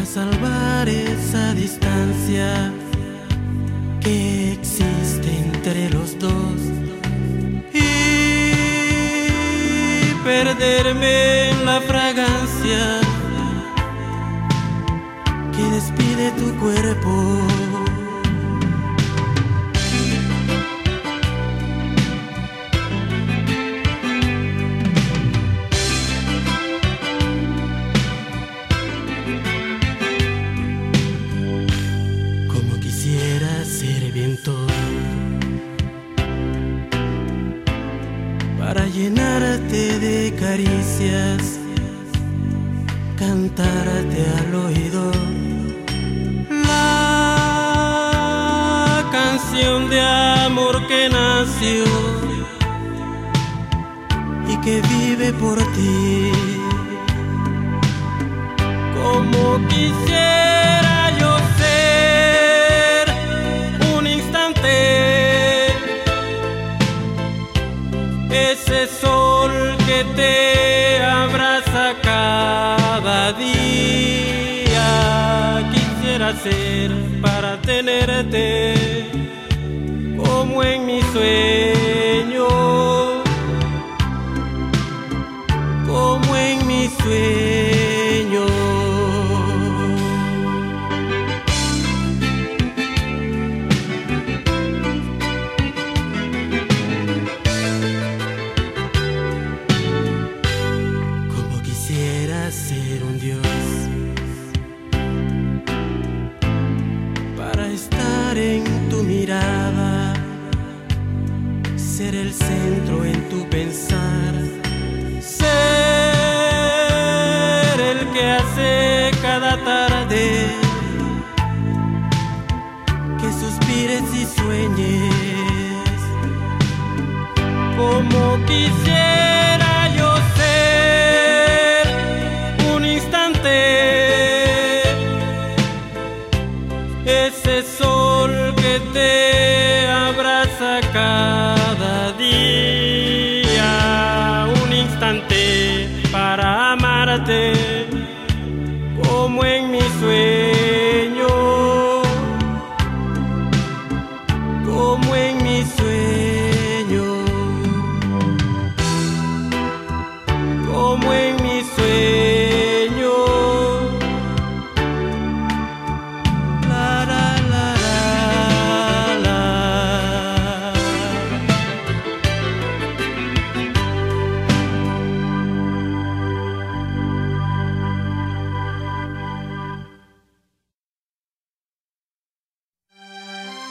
salvar esa distancia que existe entre los dos y perderme en la fragancia que despide tu cuerpo. Ser viento para llenarte de caricias, cantarte al oído la canción de amor que nació y que vive por ti. Como quisiera yo ser ese sol que te abraza cada día. Quisiera ser para tenerte como en mi sueño, como en mi sueño. Ser un Dios para estar en tu mirada, ser el centro en tu pensar, ser el que hace cada tarde que suspires y sueñes. Como quisiera yo ser ese sol que te abraza cada día, un instante para amarte como en mi sueño.